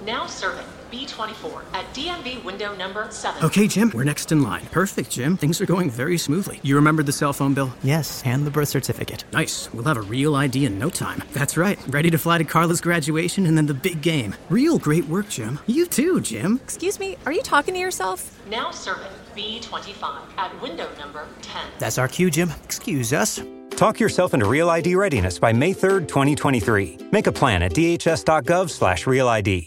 Now serving B24 at DMV window number 7. Okay, Jim, we're next in line. Perfect, Jim. Things are going very smoothly. You remembered the cell phone bill? Yes, and the birth certificate. Nice. We'll have a real ID in no time. That's right. Ready to fly to Carla's graduation and then the big game. Real great work, Jim. You too, Jim. Excuse me, are you talking to yourself? Now serving B25 at window number 10. That's our cue, Jim. Excuse us. Talk yourself into Real ID readiness by May 3rd, 2023. Make a plan at dhs.gov/RealID.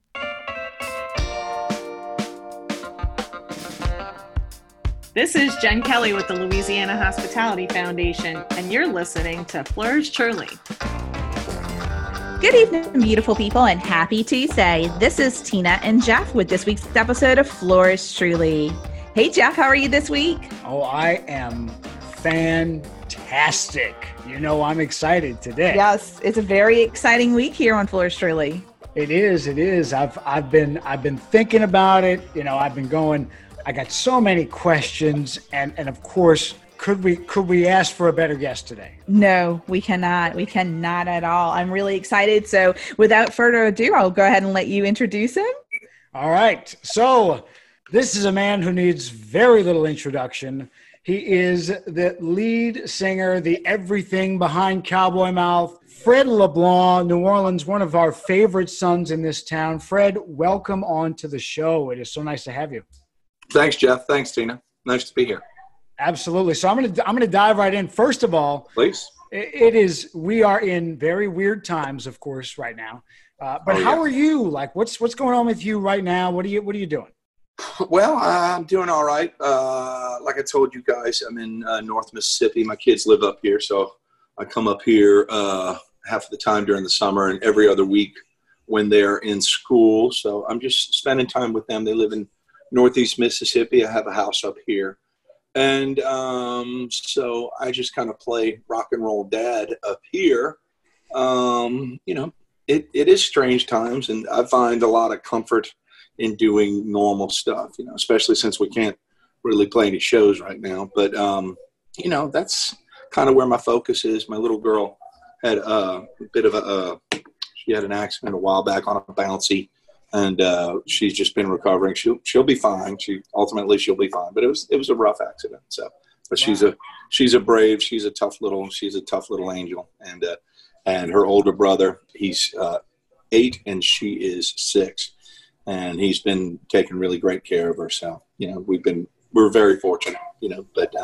This is Jen Kelly with the Louisiana Hospitality Foundation, and you're listening to Flourish Truly. Good evening, beautiful people, and happy Tuesday. This is Tina and Jeff with this week's episode of Flourish Truly. Hey, Jeff, how are you this week? Oh, I am fantastic. You know, I'm excited today. Yes, it's a very exciting week here on Flourish Truly. It is. I've been thinking about it. You know, I've been going. I got so many questions, and of course, could we ask for a better guest today? No, we cannot. We cannot at all. I'm really excited. So without further ado, I'll go ahead and let you introduce him. All right. So this is a man who needs very little introduction. He is the lead singer, the everything behind Cowboy Mouth, Fred LeBlanc, New Orleans, one of our favorite sons in this town. Fred, welcome on to the show. It is so nice to have you. Thanks, Jeff. Thanks, Tina. Nice to be here. Absolutely. So I'm gonna dive right in. First of all, please. We are in very weird times, of course, right now. But how are you? Like, what's going on with you right now? What are you doing? Well, I'm doing all right. Like I told you guys, I'm in North Mississippi. My kids live up here, so I come up here half of the time during the summer and every other week when they're in school. So I'm just spending time with them. They live in Northeast Mississippi. I have a house up here. And so I just kind of play rock and roll dad up here. You know, it is strange times, and I find a lot of comfort in doing normal stuff, you know, especially since we can't really play any shows right now. But, you know, that's kind of where my focus is. My little girl had a bit of she had an accident a while back on a bouncy. And she's just been recovering. She'll be fine. Ultimately she'll be fine. But it was a rough accident. So, but wow. she's a brave. She's a tough little angel. And her older brother, he's 8 and she is 6, and he's been taking really great care of her. So, you know, we're very fortunate. You know, but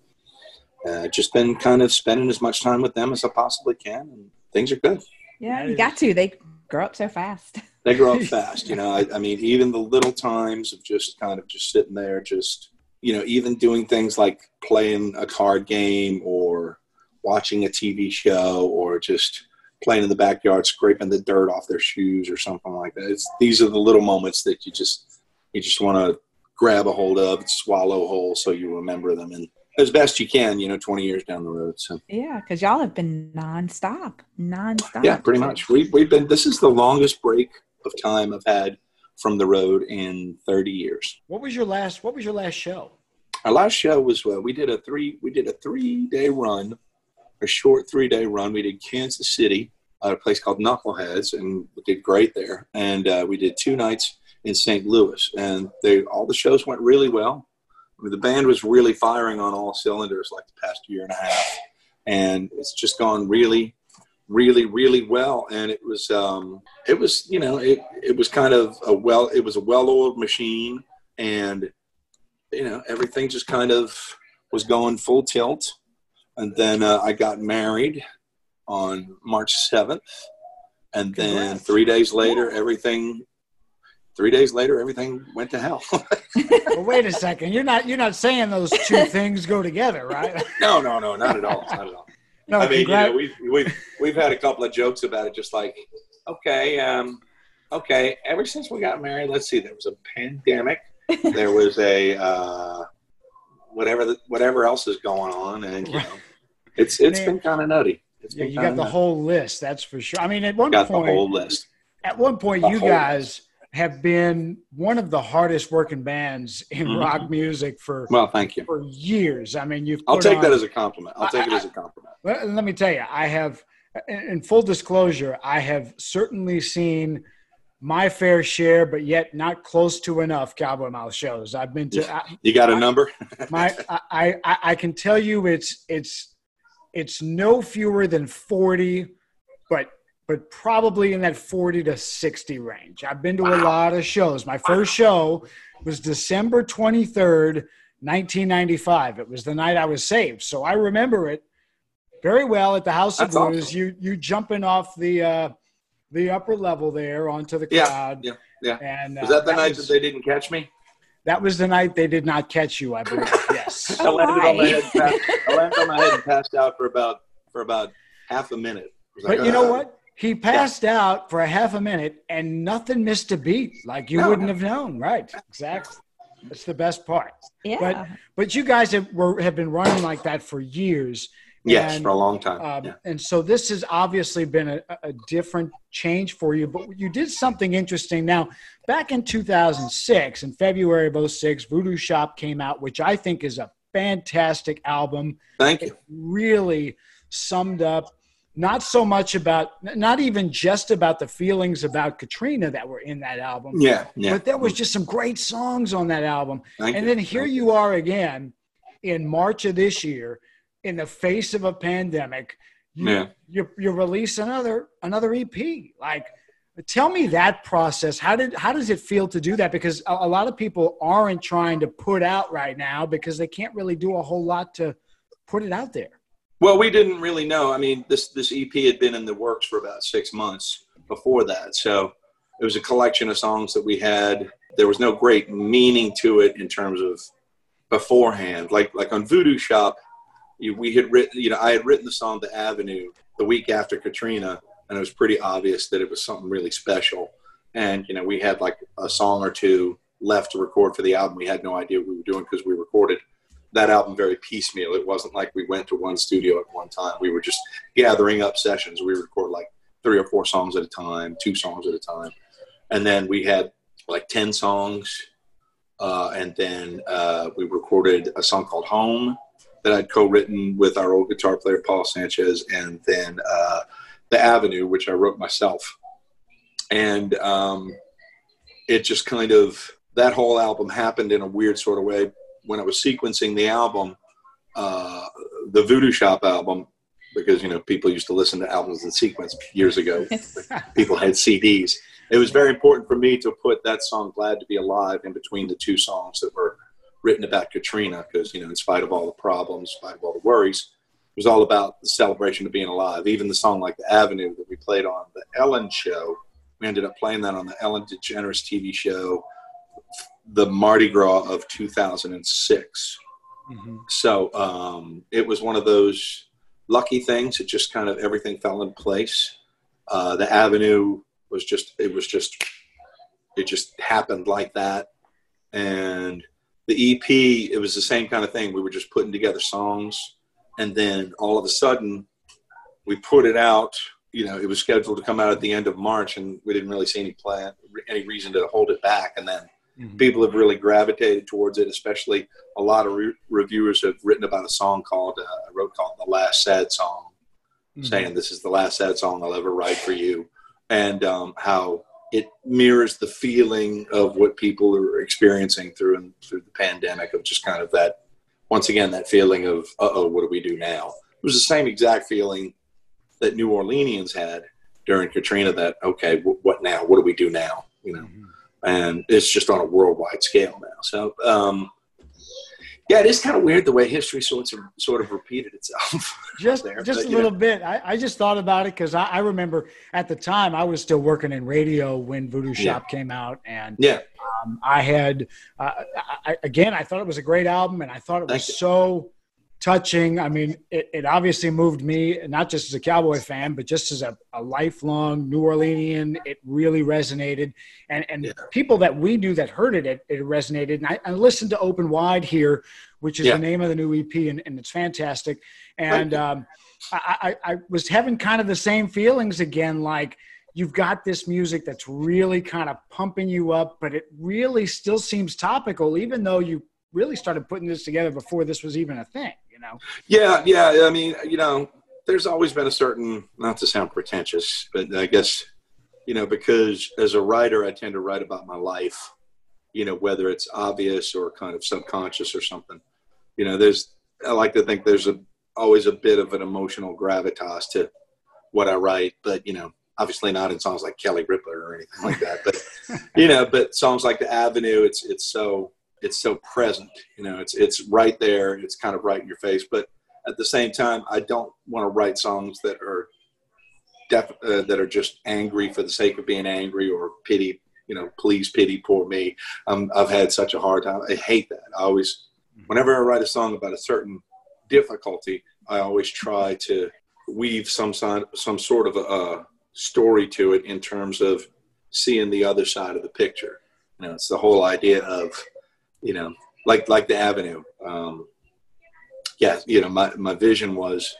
just been kind of spending as much time with them as I possibly can, and things are good. Yeah, you got to. They grow up so fast. They grow up fast, you know. I mean, even the little times of just kind of just sitting there, just, you know, even doing things like playing a card game or watching a TV show or just playing in the backyard, scraping the dirt off their shoes or something like that. These are the little moments that you just want to grab a hold of, swallow whole, so you remember them, and as best you can, you know, 20 years down the road. So yeah, because y'all have been nonstop. Yeah, pretty much. We've been. This is the longest break of time I've had from the road in 30 years. What was your last show? Our last show was we did a 3-day run, a short 3-day run. We did Kansas City, a place called Knuckleheads, and we did great there. And we did 2 nights in St. Louis, and all the shows went really well. I mean, the band was really firing on all cylinders like the past year and a half, and it's just gone really, really, really well. And it was you know, it was kind of a well-oiled machine, and, you know, everything just kind of was going full tilt. And then I got married on March 7th, and then 3 days later, everything everything went to hell. Well, wait a second. You're not saying those two things go together, right? No, not at all. Not at all. No, I mean, you know, we've had a couple of jokes about it, just like, okay, ever since we got married, let's see, there was a pandemic, there was a whatever else is going on, and, you know, it's been kind of nutty. You got the whole list, that's for sure. I mean, at one point, the whole list. At one point, you guys have been one of the hardest working bands in rock music for thank you. For years. I mean, I'll take that as a compliment. Let me tell you, I have, in full disclosure, I have certainly seen my fair share, but yet not close to enough Cowboy Mouth shows. I've been to. You got a number? I can tell you it's no fewer than 40, but probably in that 40 to 60 range. I've been to a lot of shows. My first show was December 23rd, 1995. It was the night I was saved. So I remember it very well at the House of Blues. Awesome. You jumping off the upper level there onto the crowd. Yeah. And was that the night that they didn't catch me? That was the night they did not catch you, I believe. Yes. I landed on my head and passed out for about half a minute. But you know what? He passed out for a half a minute and nothing missed a beat. Like you wouldn't have known. Right. Exactly. That's the best part. Yeah. But you guys have been running like that for years. Yes, for a long time. And so this has obviously been a different change for you. But you did something interesting. Now, back in 2006, in February of 2006, Voodoo Shop came out, which I think is a fantastic album. Thank you. It really summed up not even just about the feelings about Katrina that were in that album. Yeah. But there was just some great songs on that album. Then here you are again in March of this year, in the face of a pandemic, you release another EP. Like, tell me that process. How does it feel to do that? Because a lot of people aren't trying to put out right now because they can't really do a whole lot to put it out there. Well, we didn't really know. I mean, this EP had been in the works for about 6 months before that. So it was a collection of songs that we had. There was no great meaning to it in terms of beforehand. Like on Voodoo Shop, we had written, I had written the song The Avenue the week after Katrina, and it was pretty obvious that it was something really special. And, we had like a song or two left to record for the album. We had no idea what we were doing because we recorded that album very piecemeal. It wasn't like we went to one studio at one time. We were just gathering up sessions. We record like 3 or 4 songs at a time, 2 songs at a time. And then we had like 10 songs. And then we recorded a song called Home that I'd co-written with our old guitar player, Paul Sanchez. And then The Avenue, which I wrote myself. And it just kind of, that whole album happened in a weird sort of way. When I was sequencing the album, the Voodoo Shop album, because, people used to listen to albums in sequence years ago. People had CDs. It was very important for me to put that song, Glad to Be Alive, in between the 2 songs that were written about Katrina, because, in spite of all the problems, in spite of all the worries, it was all about the celebration of being alive. Even the song like The Avenue that we played on the Ellen show, we ended up playing that on the Ellen DeGeneres TV show, the Mardi Gras of 2006. Mm-hmm. So it was one of those lucky things. It just kind of, everything fell in place. The Avenue was it just happened like that. And the EP, it was the same kind of thing. We were just putting together songs, and then all of a sudden we put it out. It was scheduled to come out at the end of March, and we didn't really see any reason to hold it back. And then people have really gravitated towards it, especially a lot of reviewers have written about a song called The Last Sad Song, saying this is the last sad song I'll ever write for you. And how it mirrors the feeling of what people are experiencing through the pandemic, of just kind of that, once again, that feeling of, what do we do now? It was the same exact feeling that New Orleanians had during Katrina, that, okay, what now? What do we do now? And it's just on a worldwide scale now. So, it is kind of weird the way history sort of repeated itself. Just a little bit. I just thought about it because I remember at the time I was still working in radio when Voodoo Shop came out, and I had I thought it was a great album, and I thought it was so touching. I mean, it obviously moved me, not just as a Cowboy fan, but just as a lifelong New Orleanian. It really resonated. And people that we knew that heard it resonated. And I listened to Open Wide here, which is the name of the new EP, and it's fantastic. And I was having kind of the same feelings again, like you've got this music that's really kind of pumping you up, but it really still seems topical, even though you really started putting this together before this was even a thing. Yeah. I mean, there's always been a certain, not to sound pretentious, but I guess, because as a writer, I tend to write about my life, whether it's obvious or kind of subconscious or something. I like to think there's always a bit of an emotional gravitas to what I write, but, obviously not in songs like Kelly Ripa or anything like that. But, but songs like The Avenue, it's so present, it's right there. It's kind of right in your face. But at the same time, I don't want to write songs that are that are just angry for the sake of being angry or pity, please pity poor me. I've had such a hard time. I hate that. Whenever I write a song about a certain difficulty, I always try to weave some sort of a story to it in terms of seeing the other side of the picture. It's the whole idea of, like The Avenue. My vision was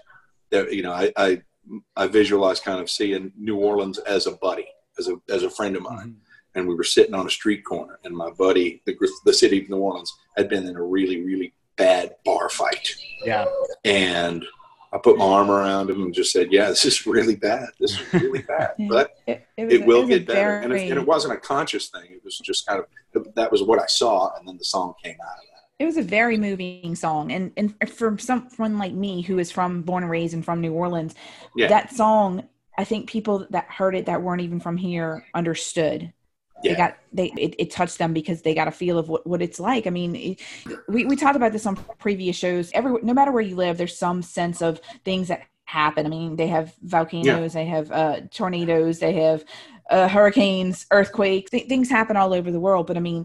that, I visualized kind of seeing New Orleans as a buddy, as a friend of mine. And we were sitting on a street corner, and my buddy, the city of New Orleans, had been in a really, really bad bar fight. Yeah. And I put my arm around him and just said, yeah, this is really bad. This is really bad. But it will get better. And it wasn't a conscious thing. It was just kind of, that was what I saw. And then the song came out of that. It was a very moving song. And for someone like me who is born and raised and from New Orleans, that song, I think people that heard it that weren't even from here understood. Yeah. It touched them because they got a feel of what it's like. I mean, we talked about this on previous shows. No matter where you live, there's some sense of things that happen. I mean, they have volcanoes, they have tornadoes, they have hurricanes, earthquakes. Things happen all over the world. But I mean,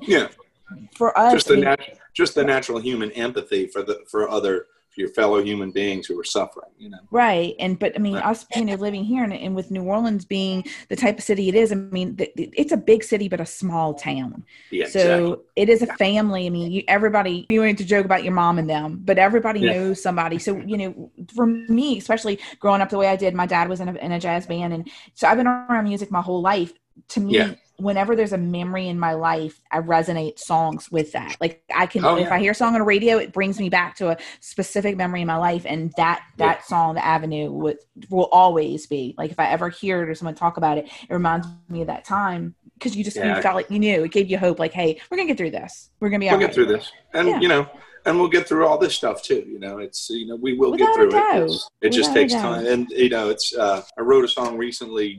for us, just the natural human empathy for your fellow human beings who are suffering, Right. But I mean, us, living here and with New Orleans being the type of city it is, I mean, it's a big city, but a small town. Yeah, so exactly. It is a family. I mean, you want to joke about your mom and them, but everybody knows somebody. So, for me, especially growing up the way I did, my dad was in a jazz band. And so I've been around music my whole life. To me, whenever there's a memory in my life, I resonate songs with that. Like I can, if I hear a song on the radio, it brings me back to a specific memory in my life. And that song, The Avenue, will always be like, if I ever hear it or someone talk about it, it reminds me of that time. Cause you just you felt like you knew, it gave you hope. Like, hey, we're going to get through this. We're going to be all right. We'll get through this. And, and we'll get through all this stuff too. It's, we will Without get through it. It just takes time. And, it's, I wrote a song recently.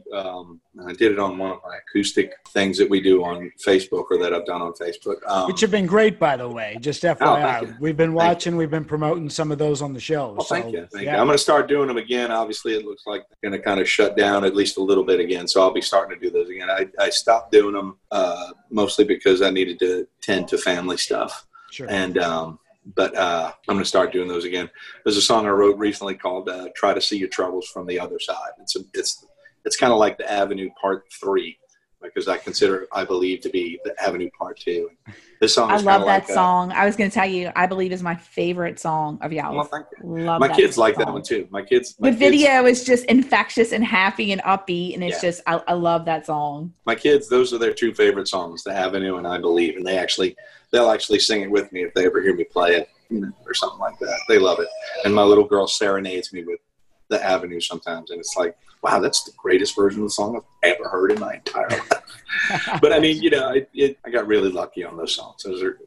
I did it on one of my acoustic things that we do on Facebook or that I've done on Facebook. Which have been great, by the way, just FYI. We've been watching, we've been promoting some of those on the show. Well, thank you. I'm going to start doing them again. Obviously it looks like they're going to kind of shut down at least a little bit again. So I'll be starting to do those again. I stopped doing them, mostly because I needed to tend to family stuff. Sure. And, but I'm going to start doing those again. There's a song I wrote recently called "Try to See Your Troubles from the Other Side." It's kind of like The Avenue Part 3, because I believe to be The Avenue Part 2. This song, I love that song. I was going to tell you, I believe is my favorite song of y'all. Well, thank you. Love my that kids song. like that one too. The video is just infectious and happy and upbeat, and it's just I love that song. My kids, those are their two favorite songs, The Avenue and I Believe, and they'll actually sing it with me if they ever hear me play it, or something like that. They love it. And my little girl serenades me with The Avenue sometimes, and it's like, wow, that's the greatest version of the song I've ever heard in my entire life. But I mean, I got really lucky on those songs. Those are,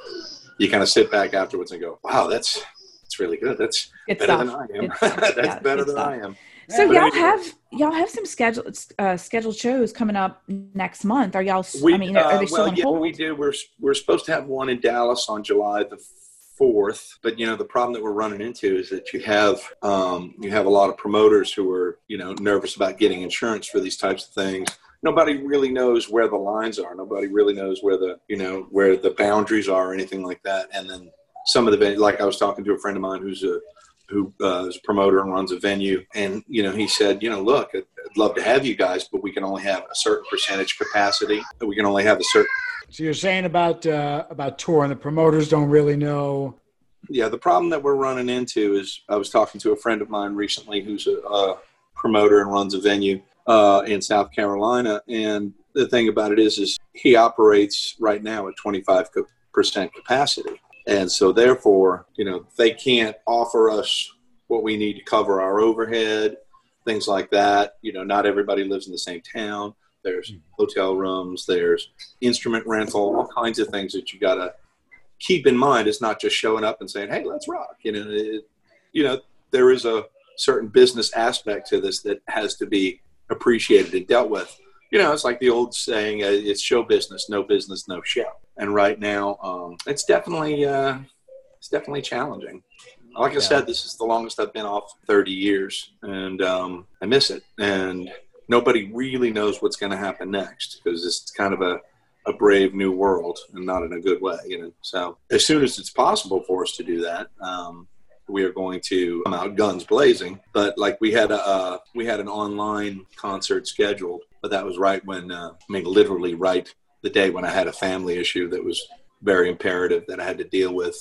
you kind of sit back afterwards and go, wow, that's really good. That's better than I am. That's better than I am. So y'all have some scheduled shows coming up next month. Are y'all? Are they still on hold? We do. We're supposed to have one in Dallas on July the 4th, but the problem that we're running into is that you have a lot of promoters who are nervous about getting insurance for these types of things. Nobody really knows where the lines are. Nobody really knows where the boundaries are or anything like that. And then some of the venues, like I was talking to a friend of mine who is a promoter and runs a venue, and he said, look, I'd love to have you guys, but we can only have a certain percentage capacity. We can only have a certain. So you're saying about touring, the promoters don't really know. Yeah, the problem that we're running into is I was talking to a friend of mine recently who's a promoter and runs a venue in South Carolina, and the thing about it is he operates right now at 25% capacity. And so therefore, they can't offer us what we need to cover our overhead, things like that. Not everybody lives in the same town. There's hotel rooms, there's instrument rental, all kinds of things that you got to keep in mind. It's not just showing up and saying, hey, let's rock. There is a certain business aspect to this that has to be appreciated and dealt with. It's like the old saying, it's show business, no show. And right now, it's definitely challenging. Like I said, this is the longest I've been off, 30 years, and I miss it. And nobody really knows what's going to happen next, because it's kind of a brave new world, and not in a good way. So as soon as it's possible for us to do that, we are going to come out guns blazing. But like we had an online concert scheduled, but that was right when literally right the day when I had a family issue that was very imperative that I had to deal with.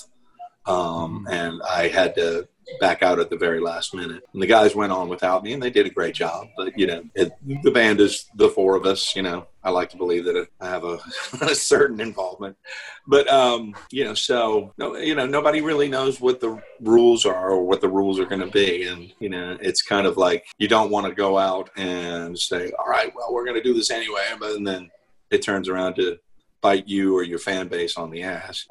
And I had to back out at the very last minute. And the guys went on without me, and they did a great job. But, the band is the four of us. I like to believe that I have a certain involvement. But, so, nobody really knows what the rules are or what the rules are going to be. And, it's kind of like you don't want to go out and say, all right, well, we're going to do this anyway. And then it turns around to bite you or your fan base on the ass.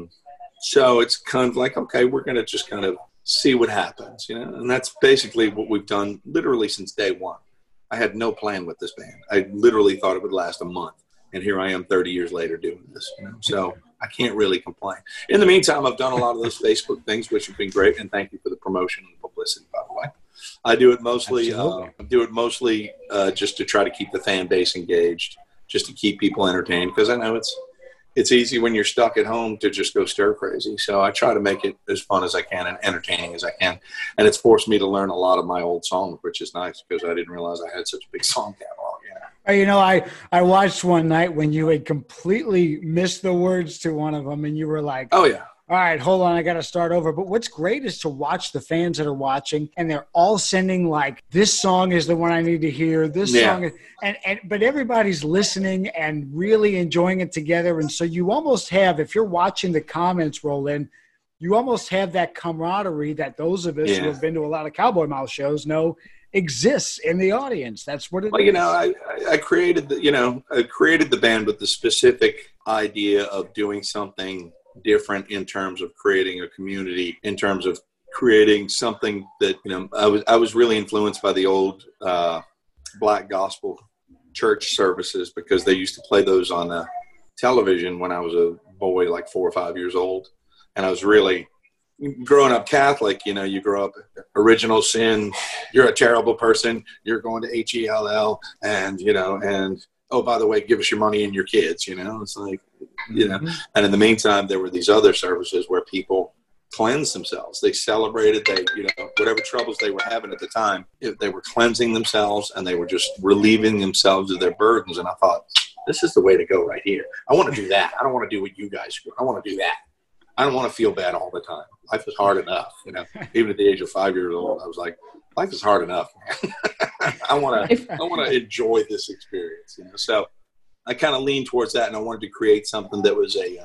So it's kind of like, okay, we're going to just kind of see what happens, and that's basically what we've done literally since day one. I had no plan with this band. I literally thought it would last a month, and here I am 30 years later doing this, so I can't really complain. In the meantime, I've done a lot of those Facebook things, which have been great, and thank you for the promotion and publicity, by the way. I do it mostly, just to try to keep the fan base engaged, just to keep people entertained, because I know it's easy when you're stuck at home to just go stir crazy. So I try to make it as fun as I can and entertaining as I can. And it's forced me to learn a lot of my old songs, which is nice because I didn't realize I had such a big song catalog. I watched one night when you had completely missed the words to one of them, and you were like, oh, yeah. All right, hold on, I got to start over. But what's great is to watch the fans that are watching, and they're all sending like, this song is the one I need to hear. This song is, but everybody's listening and really enjoying it together. And so you almost have, if you're watching the comments roll in, you almost have that camaraderie that those of us who have been to a lot of Cowboy Mouth shows know exists in the audience. That's what it is. I created the band with the specific idea of doing something different in terms of creating a community, in terms of creating something that, I was really influenced by the old black gospel church services, because they used to play those on television when I was a boy, like 4 or 5 years old. And I was really growing up Catholic, you grow up original sin, you're a terrible person, you're going to HELL, and, and, oh, by the way, give us your money and your kids, it's like, and in the meantime, there were these other services where people cleansed themselves. They celebrated, whatever troubles they were having at the time, they were cleansing themselves, and they were just relieving themselves of their burdens. And I thought, this is the way to go right here. I want to do that. I don't want to do what you guys do. I want to do that. I don't want to feel bad all the time. Life is hard enough, Even at the age of 5 years old, I was like, life is hard enough. I want to enjoy this experience, So I kind of leaned towards that, and I wanted to create something that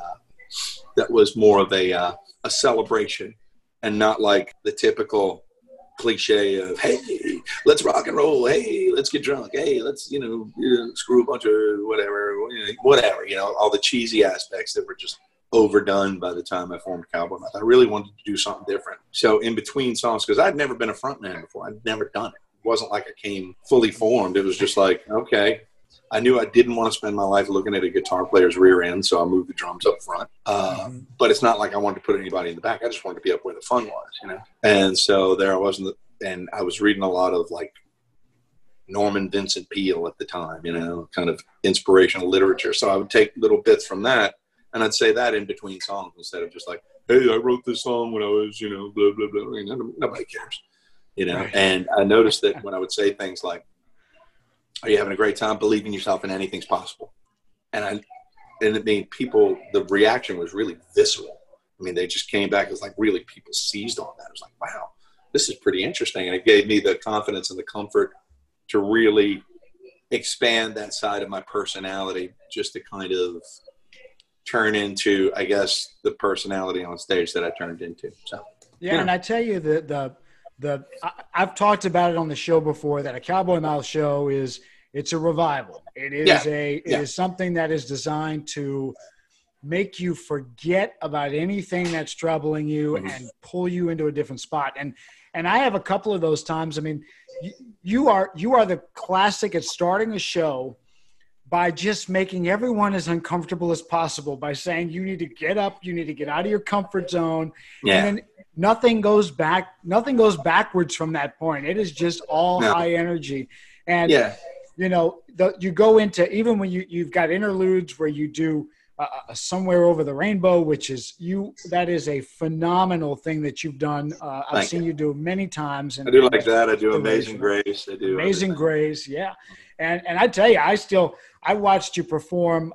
was more of a celebration, and not like the typical cliche of, hey, let's rock and roll, hey, let's get drunk, hey, let's screw a bunch of whatever, all the cheesy aspects that were just overdone by the time I formed Cowboy Mouth. I really wanted to do something different. So in between songs, because I'd never been a frontman before, I'd never done it. It wasn't like I came fully formed. It was just like, okay, I knew I didn't want to spend my life looking at a guitar player's rear end, so I moved the drums up front. But it's not like I wanted to put anybody in the back. I just wanted to be up where the fun was, And so there I was, and I was reading a lot of like Norman Vincent Peale at the time, kind of inspirational literature. So I would take little bits from that, and I'd say that in between songs instead of just like, hey, I wrote this song when I was, blah, blah, blah. Nobody cares, Right. And I noticed that when I would say things like, are you having a great time? Believe in yourself and anything's possible. And people, the reaction was really visceral. They just came back as like really people seized on that. It was like, wow, this is pretty interesting. And it gave me the confidence and the comfort to really expand that side of my personality, just to kind of turn into, I guess, the personality on stage that I turned into. So and I tell you I've talked about it on the show before, that a Cowboy Mouth show is It's a revival. It is it is something that is designed to make you forget about anything that's troubling you and pull you into a different spot. And I have a couple of those times. I mean, you are the classic at starting a show by just making everyone as uncomfortable as possible by saying you need to get up, you need to get out of your comfort zone. Yeah. And then nothing goes backwards from that point. It is just all high energy. And you know, you go into, even when you've got interludes where you do Somewhere Over the Rainbow, which is that is a phenomenal thing that you've done. I've seen you do it many times. And I do like that. I do Amazing Grace. I do Amazing Grace. Yeah. And I tell you, I watched you perform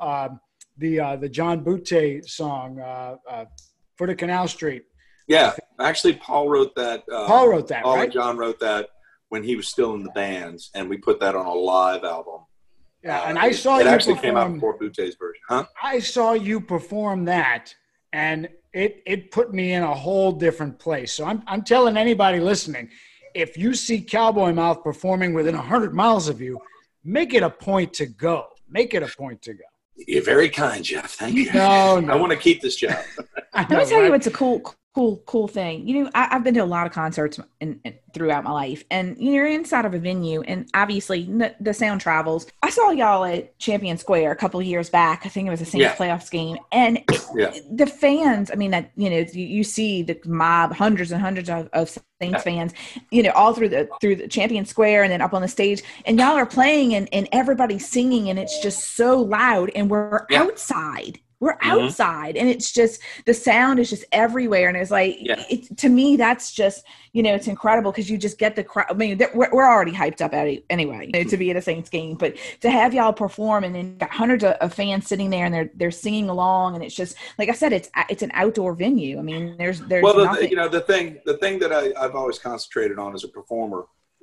the John Butte song, For the Canal Street. Yeah. Actually, Paul wrote that. Paul wrote that, Paul right? and John wrote that when he was still in the bands, and we put that on a live album. Yeah, and I saw you perform. It actually came out before Butte's version, huh? I saw you perform that, and it put me in a whole different place. So I'm telling anybody listening, if you see Cowboy Mouth performing within 100 miles of you, make it a point to go. Make it a point to go. You're very kind, Jeff. Thank you. No. I want to keep this job. Let me tell you what's a cool thing. You know, I've been to a lot of concerts throughout my life, and you're inside of a venue, and obviously the sound travels. I saw y'all at Champion Square a couple of years back. I think it was a Saints playoffs game, and the fans. I mean, that you see the mob, hundreds and hundreds of Saints fans, all through the Champion Square, and then up on the stage, and y'all are playing, and everybody's singing, and it's just so loud, and we're outside. We're outside, and it's just, the sound is just everywhere. And it's like, to me, that's just, it's incredible, because you just get the crowd. I mean, we're already hyped up at it anyway, to be at a Saints game, but to have y'all perform, and then got hundreds of fans sitting there, and they're singing along, and it's just, like I said, it's an outdoor venue. I mean, there's nothing. The thing that I've always concentrated on as a performer,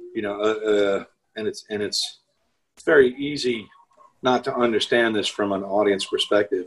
and it's very easy not to understand this from an audience perspective,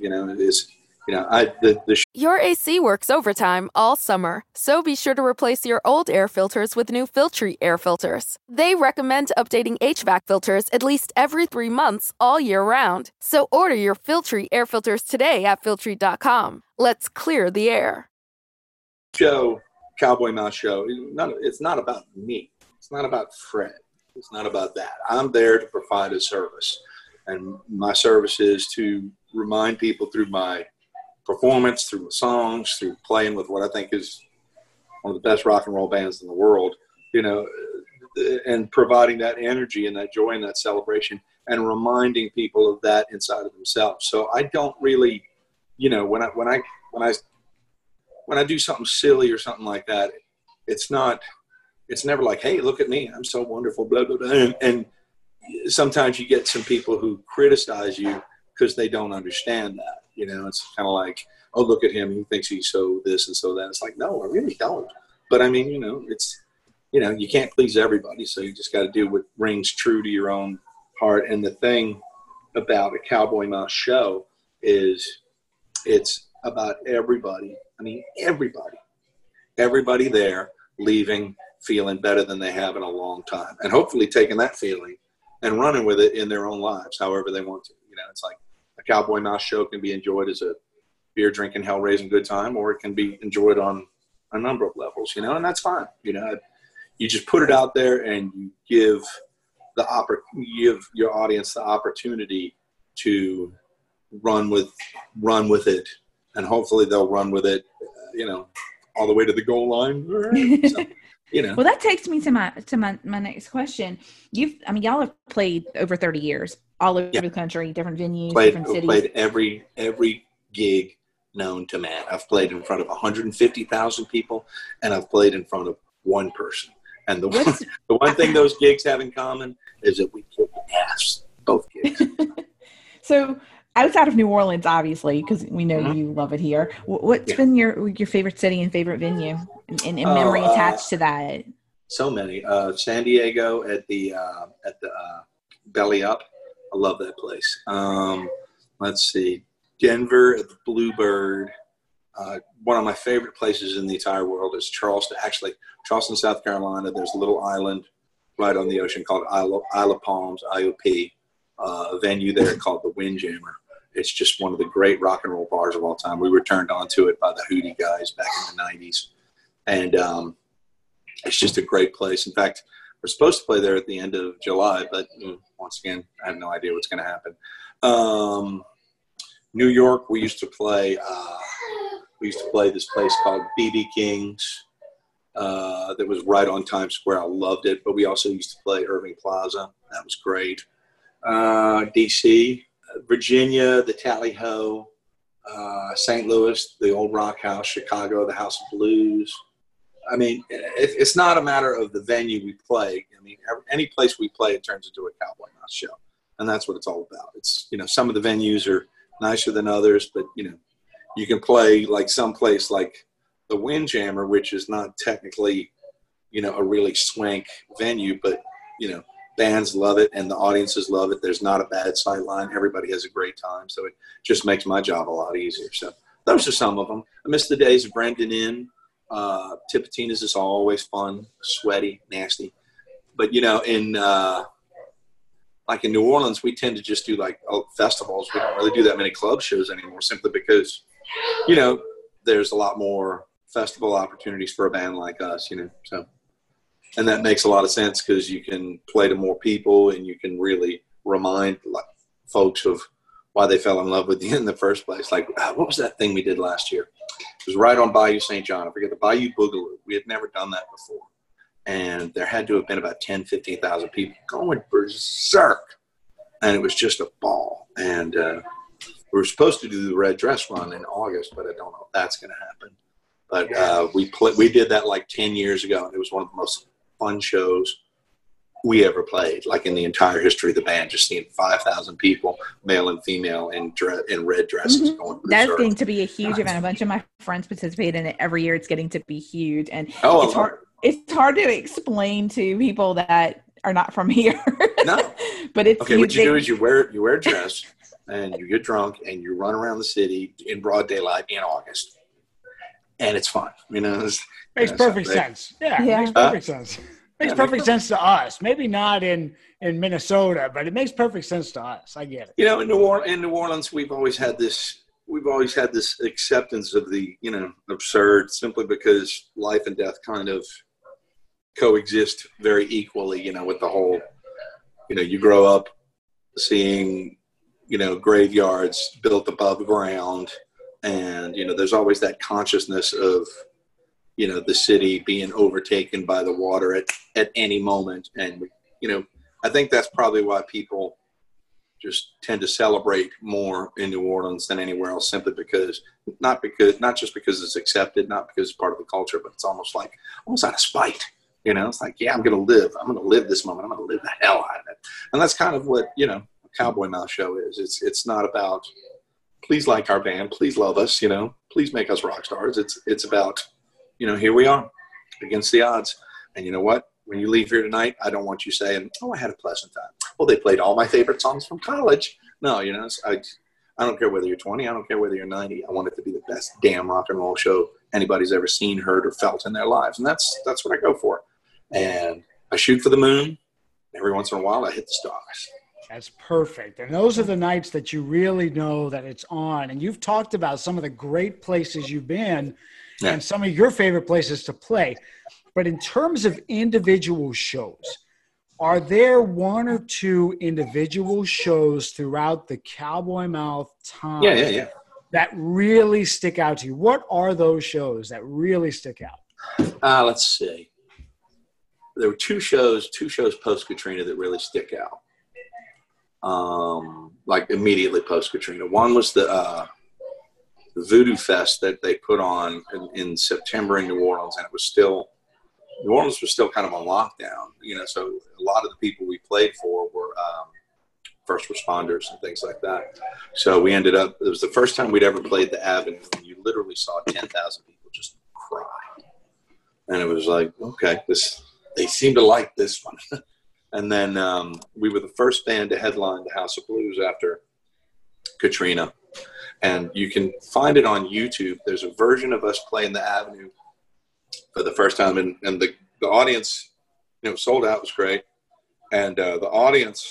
Your AC works overtime all summer, so be sure to replace your old air filters with new Filtry air filters. They recommend updating HVAC filters at least every 3 months all year round. So order your Filtry air filters today at Filtry.com. Let's clear the air. Cowboy Mouth Show, it's not about me. It's not about Fred. It's not about that. I'm there to provide a service. And my service is to remind people through my performance, through my songs, through playing with what I think is one of the best rock and roll bands in the world, and providing that energy and that joy and that celebration, and reminding people of that inside of themselves. So I don't really, when I do something silly or something like that, it's never like, hey, look at me, I'm so wonderful, blah, blah, blah. And sometimes you get some people who criticize you because they don't understand that. It's kind of like, oh, look at him, he thinks he's so this and so that. It's like, no, I really don't. But I mean, it's, you can't please everybody, so you just got to do what rings true to your own heart. And the thing about a Cowboy Mouth show is it's about everybody. I mean, everybody there leaving feeling better than they have in a long time, and hopefully taking that feeling and running with it in their own lives, however they want to. It's like a Cowboy Mouth show can be enjoyed as a beer drinking, hell raising good time, or it can be enjoyed on a number of levels, and that's fine. You just put it out there, and you give your audience the opportunity to run with it, and hopefully they'll run with it, all the way to the goal line. So, Well, that takes me to my next question. Y'all have played over 30 years, all over the country, different venues, different cities. Played every gig known to man. I've played in front of 150,000 people, and I've played in front of one person. And the one thing those gigs have in common is that we kick ass, both gigs. So, outside of New Orleans, obviously, because we know you love it here, what's been your favorite city and favorite venue, and memory attached to that? So many. San Diego at the Belly Up. I love that place. Let's see. Denver at the Bluebird. One of my favorite places in the entire world is Charleston, South Carolina. There's a little island right on the ocean called Isle of Palms, IOP. a venue there called the Windjammer. It's just one of the great rock and roll bars of all time. We were turned on to it by the Hootie guys back in the 90s. And it's just a great place. In fact, we're supposed to play there at the end of July, but once again, I have no idea what's going to happen. New York, we used to play this place called BB King's that was right on Times Square. I loved it. But we also used to play Irving Plaza. That was great. D.C., Virginia, the Tally Ho, St. Louis, the Old Rock House, Chicago, the House of Blues. I mean, it's not a matter of the venue we play. I mean, any place we play, it turns into a Cowboy Mouse show. And that's what it's all about. It's, some of the venues are nicer than others, but, you can play like someplace like the Windjammer, which is not technically, a really swank venue, but, bands love it and the audiences love it. There's not a bad sight line. Everybody has a great time. So it just makes my job a lot easier. So those are some of them. I miss the days of Brendan Inn. Tipitina's is always fun, sweaty, nasty. But, in New Orleans, we tend to just do festivals. We don't really do that many club shows anymore simply because, there's a lot more festival opportunities for a band like us, so. And that makes a lot of sense because you can play to more people and you can really remind folks of why they fell in love with you in the first place. Like, what was that thing we did last year? It was right on Bayou St. John. I forget, the Bayou Boogaloo. We had never done that before. And there had to have been about 10, 15,000 people going berserk. And it was just a ball. And we were supposed to do the Red Dress Run in August, but I don't know if that's going to happen. But we did that 10 years ago, and it was one of the most fun shows we ever played, in the entire history of the band, just seeing 5,000 people, male and female, in red dresses going berserk. That's going to be a huge event. A bunch of my friends participate in it every year. It's getting to be huge. And it's hard to explain to people that are not from here. No. But it's okay. What you do is you wear a dress and you get drunk and you run around the city in broad daylight in August. And it's fun, Makes perfect sense. Yeah, makes perfect sense. Makes perfect sense to us. Maybe not in Minnesota, but it makes perfect sense to us. I get it. In New Orleans, we've always had this acceptance of the absurd, simply because life and death kind of coexist very equally. With the whole, you grow up seeing, graveyards built above ground. And, there's always that consciousness of, the city being overtaken by the water at any moment. And, I think that's probably why people just tend to celebrate more in New Orleans than anywhere else, simply because, not just because it's accepted, not because it's part of the culture, but it's almost out of spite. It's like, yeah, I'm going to live this moment. I'm going to live the hell out of it. And that's kind of what, a Cowboy Mouse show is. It's not about, please like our band, please love us, please make us rock stars. It's about, here we are against the odds. And you know what? When you leave here tonight, I don't want you saying, oh, I had a pleasant time. Well, they played all my favorite songs from college. No, I don't care whether you're 20. I don't care whether you're 90. I want it to be the best damn rock and roll show anybody's ever seen, heard, or felt in their lives. And that's what I go for. And I shoot for the moon. Every once in a while, I hit the stars. That's perfect. And those are the nights that you really know that it's on. And you've talked about some of the great places you've been and some of your favorite places to play. But in terms of individual shows, are there one or two individual shows throughout the Cowboy Mouth time that really stick out to you? What are those shows that really stick out? Let's see. There were two shows post-Katrina that really stick out. Immediately post-Katrina. One was the Voodoo Fest that they put on in September in New Orleans, and New Orleans was still kind of on lockdown, so a lot of the people we played for were first responders and things like that. So we ended up, it was the first time we'd ever played the Avenue, and you literally saw 10,000 people just cry. And it was like, okay, they seem to like this one. And then we were the first band to headline the House of Blues after Katrina. And you can find it on YouTube. There's a version of us playing the Avenue for the first time. And the audience, sold out, was great. And the audience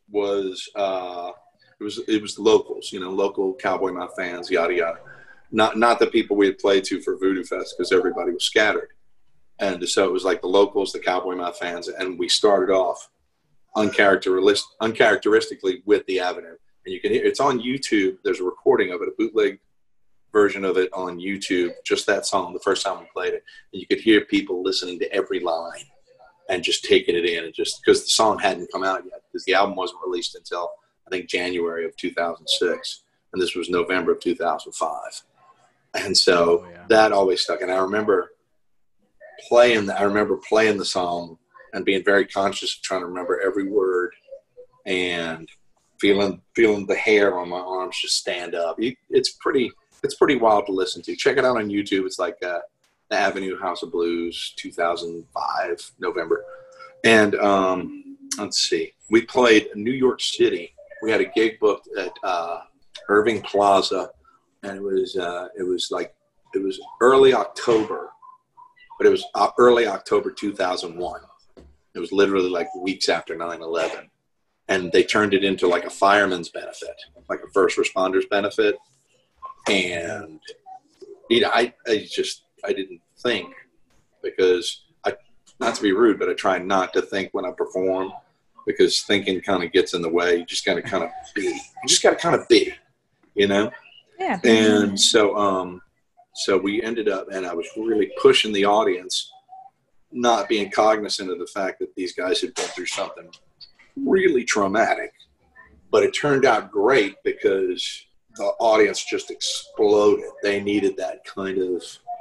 was it was locals, local Cowboy Mouth fans, yada yada. Not the people we had played to for Voodoo Fest, because everybody was scattered. And so it was like the locals, the Cowboy Mouth fans, and we started off uncharacteristically with The Avenue. And you can hear it's on YouTube. There's a recording of it, a bootleg version of it on YouTube, just that song, the first time we played it. And you could hear people listening to every line and just taking it in, and just because the song hadn't come out yet, because the album wasn't released until I think January of 2006, and this was November of 2005. And so that always stuck. And I remember playing the song and being very conscious of trying to remember every word, and feeling the hair on my arms just stand up. It's pretty wild to listen to. Check it out on YouTube. It's like The Avenue House of Blues, 2005, November. And let's see. We played New York City. We had a gig booked at Irving Plaza, and it was early October, but it was early October 2001. It was literally like weeks after 9/11, and they turned it into like a fireman's benefit, like a first responders benefit. And I didn't think, because not to be rude, but I try not to think when I perform, because thinking kind of gets in the way. You just got to kind of be. You just got to kind of be, Yeah. And so we ended up, and I was really pushing the audience, not being cognizant of the fact that these guys had been through something really traumatic. But it turned out great because the audience just exploded. They needed that kind of,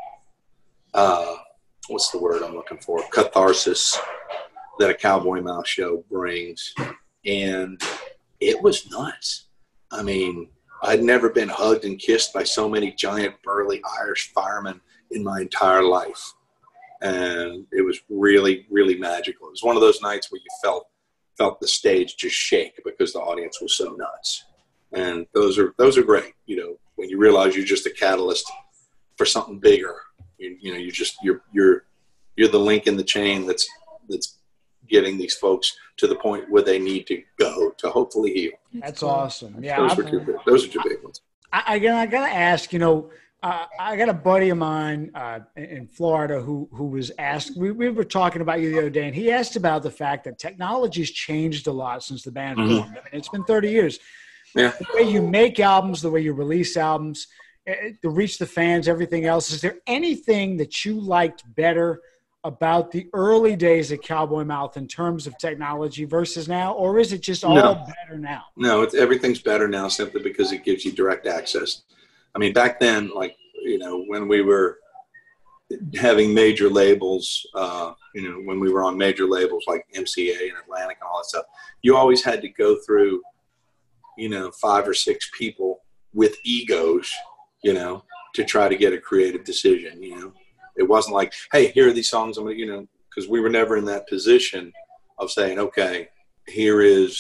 what's the word I'm looking for? Catharsis that a Cowboy Mouth show brings. And it was nuts. I mean, I'd never been hugged and kissed by so many giant, burly Irish firemen in my entire life. And it was really, really magical. It was one of those nights where you felt the stage just shake because the audience was so nuts. And those are great, when you realize you're just a catalyst for something bigger. You're the link in the chain that's getting these folks to the point where they need to go to hopefully heal. That's awesome. Yeah, those are two big ones. I gotta ask. I got a buddy of mine in Florida who was asked. We were talking about you the other day, and he asked about the fact that technology's changed a lot since the band formed. I mean, it's been 30 years. Yeah. The way you make albums, the way you release albums, to reach the fans, everything else. Is there anything that you liked better about the early days of Cowboy Mouth in terms of technology versus now, or is it just all better now? No, everything's better now simply because it gives you direct access. I mean, back then, when we were having major labels, when we were on major labels like MCA and Atlantic and all that stuff, you always had to go through, 5 or 6 people with egos, to try to get a creative decision, It wasn't like, hey, here are these songs I'm going to, because we were never in that position of saying, okay, here's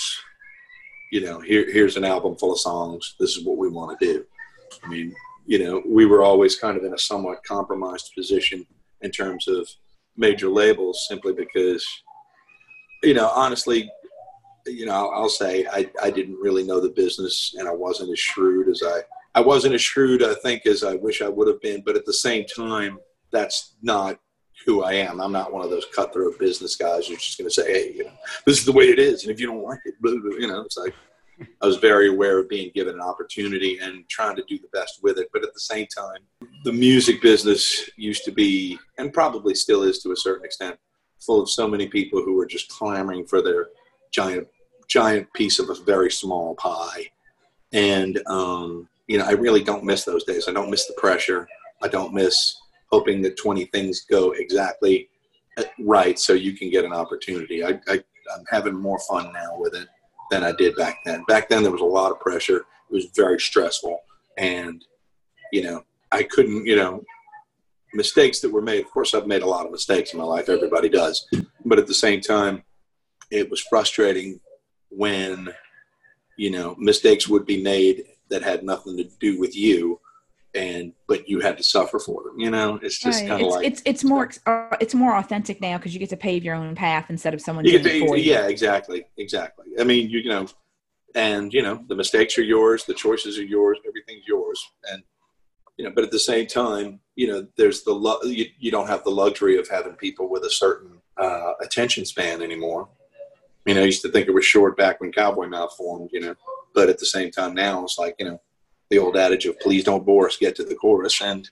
an album full of songs. This is what we want to do. I mean, we were always kind of in a somewhat compromised position in terms of major labels, simply because, honestly, I'll say I didn't really know the business, and I wasn't as shrewd I think, as I wish I would have been. But at the same time, that's not who I am. I'm not one of those cutthroat business guys who's just going to say, hey, this is the way it is, and if you don't like it, blah, blah, it's like, I was very aware of being given an opportunity and trying to do the best with it. But at the same time, the music business used to be, and probably still is to a certain extent, full of so many people who were just clamoring for their giant piece of a very small pie. And, I really don't miss those days. I don't miss the pressure. I don't miss hoping that 20 things go exactly right so you can get an opportunity. I'm having more fun now with it than I did back then. Back then, there was a lot of pressure. It was very stressful. And, I couldn't, mistakes that were made. Of course, I've made a lot of mistakes in my life. Everybody does. But at the same time, it was frustrating when, mistakes would be made that had nothing to do with you. but you had to suffer for them. It's just kind of like it's more authentic now because you get to pave your own path instead of someone you doing it for you. Yeah, exactly. I mean, and the mistakes are yours, the choices are yours, everything's yours, and but at the same time, there's you don't have the luxury of having people with a certain attention span anymore. I used to think it was short back when Cowboy Mouth formed, but at the same time now it's like, the old adage of please don't bore us, get to the chorus. And,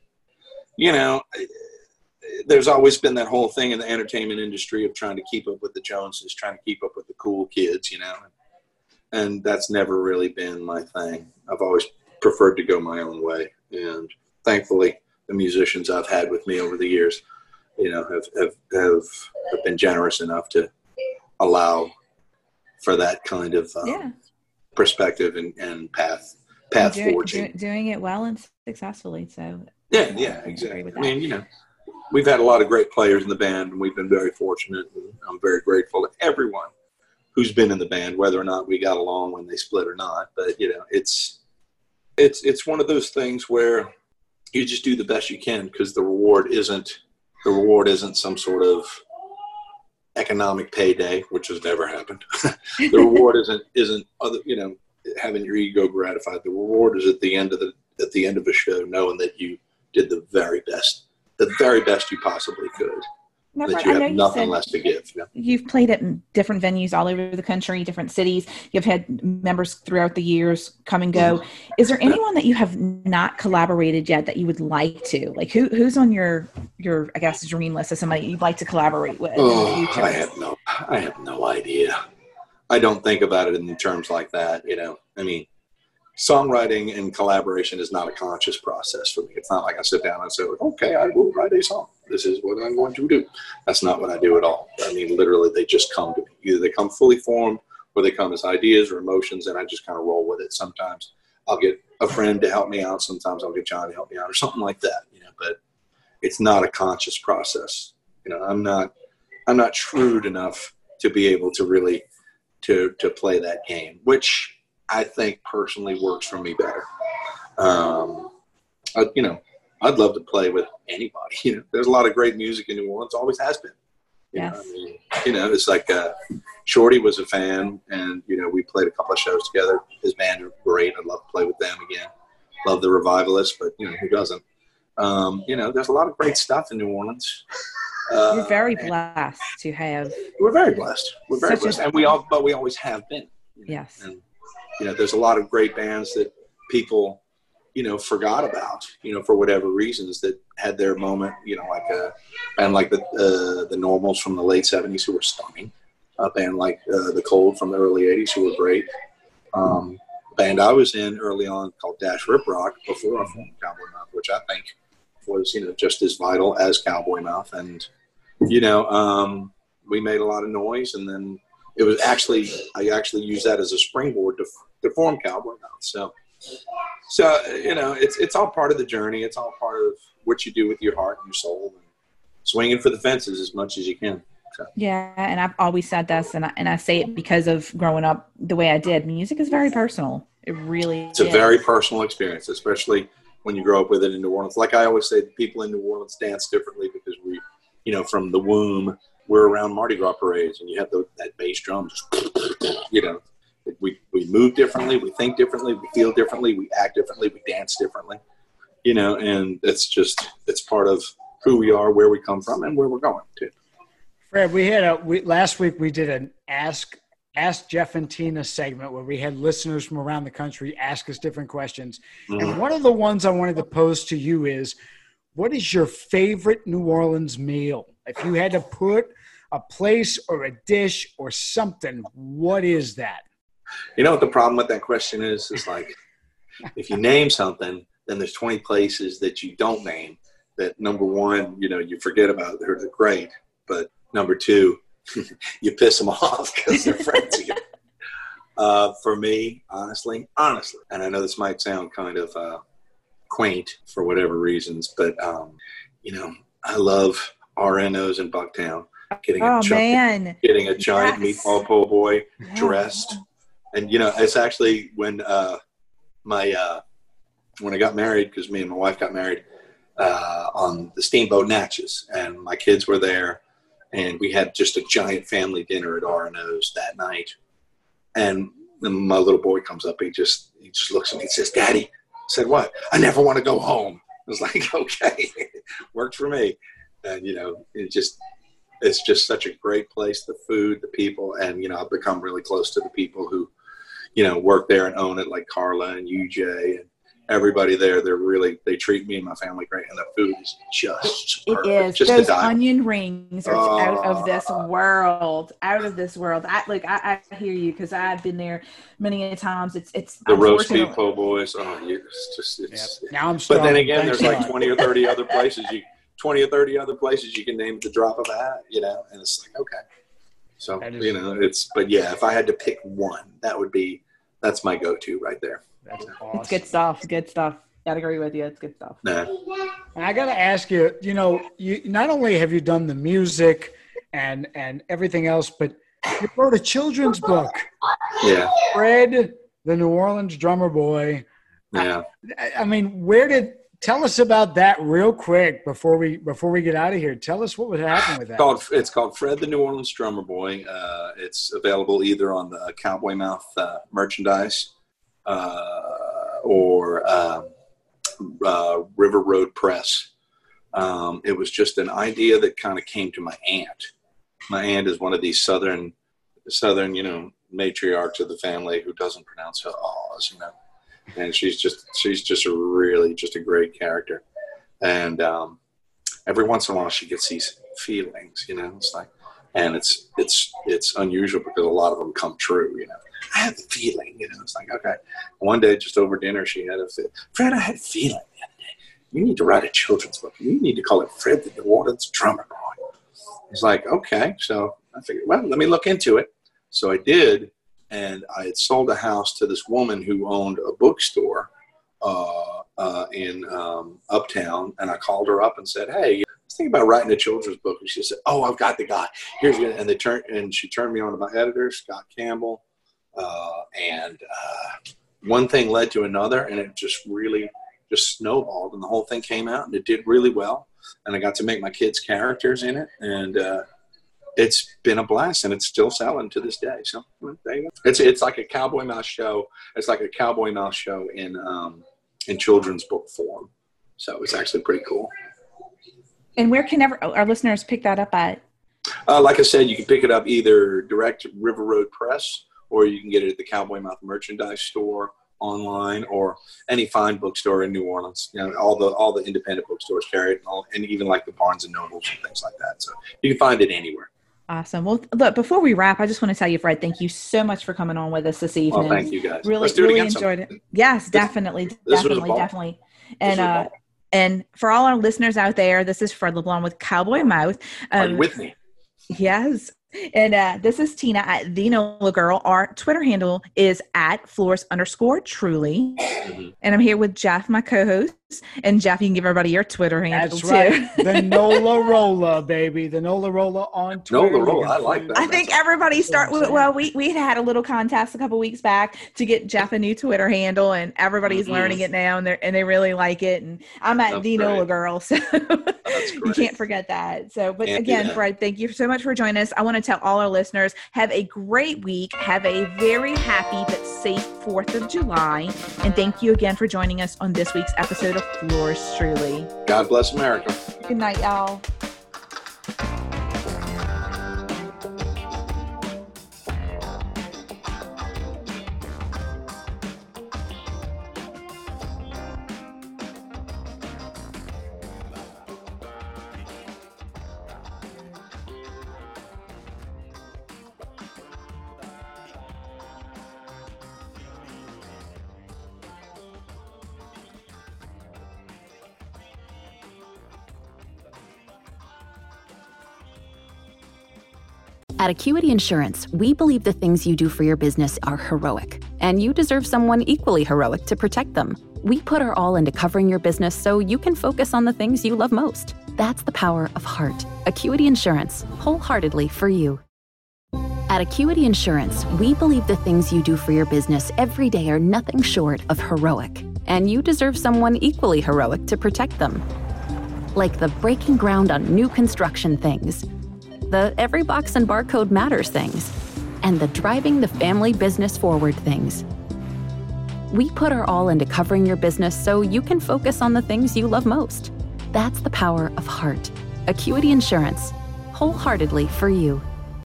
there's always been that whole thing in the entertainment industry of trying to keep up with the Joneses, trying to keep up with the cool kids, and that's never really been my thing. I've always preferred to go my own way. And thankfully the musicians I've had with me over the years, have been generous enough to allow for that kind of perspective and path forging. Doing it well and successfully. So yeah, exactly. I mean, we've had a lot of great players in the band, and we've been very fortunate. And I'm very grateful to everyone who's been in the band, whether or not we got along when they split or not. But it's one of those things where you just do the best you can because the reward isn't some sort of economic payday, which has never happened. The reward isn't other, having your ego gratified. The reward is at the end of a show, knowing that you did the very best you possibly could. Now, that Fred, you have nothing less to give. You've played at different venues all over the country, different cities. You've had members throughout the years come and go. Mm-hmm. Is there anyone that you have not collaborated yet that you would like to? Like who's on your I guess dream list of somebody you'd like to collaborate with in the future? I have no idea. I don't think about it in terms like that. I mean, songwriting and collaboration is not a conscious process for me. It's not like I sit down and say, okay, I will write a song. This is what I'm going to do. That's not what I do at all. I mean, literally, they just come to me. Either they come fully formed or they come as ideas or emotions, and I just kind of roll with it. Sometimes I'll get a friend to help me out. Sometimes I'll get John to help me out or something like that, but it's not a conscious process. I'm not shrewd enough to be able to really to play that game, which I think personally works for me better. I'd love to play with anybody. There's a lot of great music in New Orleans. Always has been. Yes. It's like Shorty was a fan, and we played a couple of shows together. His band are great. I'd love to play with them again. Love the Revivalists, but who doesn't? There's a lot of great stuff in New Orleans. We're very blessed to have. We're very blessed. We're very blessed, and we always have been. Yes. And there's a lot of great bands that people forgot about, for whatever reasons, that had their moment, like a band like the Normals from the late 70s who were stunning, a band like the Cold from the early 80s who were great, a band I was in early on called Dash Rip Rock before I formed Cowboy Mouth, which I think was, just as vital as Cowboy Mouth. And, we made a lot of noise, and then it was I actually used that as a springboard to form Cowboy Mouth. So it's all part of the journey. It's all part of what you do with your heart and your soul, and swinging for the fences as much as you can. So. Yeah, and I've always said this, and I say it because of growing up the way I did. Music is very personal. It really is. It's a very personal experience, especially when you grow up with it in New Orleans. Like I always say, people in New Orleans dance differently because we, from the womb, we're around Mardi Gras parades, and you have that bass drum just, We move differently, we think differently, we feel differently, we act differently, we dance differently, and it's part of who we are, where we come from, and where we're going to. Fred, last week we did an Ask Jeff and Tina segment where we had listeners from around the country ask us different questions. Mm-hmm. And one of the ones I wanted to pose to you is, what is your favorite New Orleans meal? If you had to put a place or a dish or something, what is that? You know what the problem with that question is? It's like, if you name something, then there's 20 places that you don't name that, number one, you forget about. They're great. But number two, you piss them off because they're friends of you. For me, honestly, and I know this might sound kind of quaint for whatever reasons, but, I love RNOs in Bucktown. Getting a giant meatball po' boy dressed. And, it's actually when my when I got married, because me and my wife got married on the Steamboat Natchez, and my kids were there, and we had just a giant family dinner at R&O's that night. And my little boy comes up, he just looks at me and says, "Daddy," I said, "What?" "I never want to go home." I was like, okay, worked for me. And, it's just such a great place, the food, the people, and, I've become really close to the people who, work there and own it, like Carla and UJ and everybody there. They treat me and my family great, and the food is just perfect. It is. Just Those onion rings are out of this world. I hear you, because I've been there many a times. It's the roast beef po' boys. Oh, it's now I'm but then again, there's like 20 or 30 other places you can name at the drop of a hat, and it's like, okay. So, but yeah, if I had to pick one, that's my go-to right there. That's awesome. It's good stuff. Good stuff. I'd agree with you. It's good stuff. Nah. And I got to ask you, you not only have you done the music and everything else, but you wrote a children's book. Yeah. Fred, the New Orleans Drummer Boy. Yeah. I mean, tell us about that real quick before we get out of here. Tell us what would happen with that. It's called Fred the New Orleans Drummer Boy. It's available either on the Cowboy Mouth merchandise or River Road Press. It was just an idea that kind of came to my aunt. My aunt is one of these southern, matriarchs of the family who doesn't pronounce her R's, and she's just a great character. And every once in a while she gets these feelings, it's like, and it's unusual because a lot of them come true, I have a feeling, it's like, okay. One day, just over dinner, she had a fit. "Fred, I had a feeling the other day. You need to write a children's book. You need to call it Fred the New Orleans Drummer Boy." It's like, okay. So I figured, well, let me look into it. So I did, and I had sold a house to this woman who owned a bookstore in Uptown, and I called her up and said, "Hey, I was thinking about writing a children's book." And she said, "Oh, I've got the guy. Here's your," and she turned me on to my editor, Scott Campbell. And one thing led to another, and it just really just snowballed, and the whole thing came out, and it did really well. And I got to make my kids' characters in it, and it's been a blast, and it's still selling to this day. So there you go. It's like a Cowboy Mouth show. It's like a Cowboy Mouth show in children's book form. So it's actually pretty cool. And where can our listeners pick that up at? Like I said, you can pick it up either direct River Road Press, or you can get it at the Cowboy Mouth merchandise store online, or any fine bookstore in New Orleans. All the independent bookstores carry it, and even like the Barnes and Nobles and things like that. So you can find it anywhere. Awesome. Well, look, before we wrap, I just want to tell you, Fred, thank you so much for coming on with us this evening. Well, thank you guys. Really enjoyed it. Yes, definitely. And for all our listeners out there, this is Fred LeBlanc with Cowboy Mouth. Are you with me? Yes. And this is Tina at The NOLA Girl. Our Twitter handle is at @Flores_Truly. Mm-hmm. And I'm here with Jeff, my co-host. And Jeff, you can give everybody your Twitter handle too. That's right. The NOLA Rolla, baby. The NOLA Rolla on Twitter. NOLA Rolla, I like that. I think everybody we had a little contest a couple weeks back to get Jeff a new Twitter handle, and everybody's learning it now, and they really like it. And I'm at The NOLA Girl, so you can't forget that. So, but again, Fred, thank you so much for joining us. I want to tell all our listeners, have a great week. Have a very happy but safe 4th of July. And thank you again for joining us on this week's episode of Flores Truly. God bless America. Good night, y'all. At Acuity Insurance, we believe the things you do for your business are heroic, and you deserve someone equally heroic to protect them. We put our all into covering your business so you can focus on the things you love most. That's the power of heart. Acuity Insurance, wholeheartedly for you. At Acuity Insurance, we believe the things you do for your business every day are nothing short of heroic. and you deserve someone equally heroic to protect them. Like the breaking ground on new construction things, the every box and barcode matters things, and the driving the family business forward things. We put our all into covering your business so you can focus on the things you love most. That's the power of heart. Acuity Insurance, wholeheartedly for you.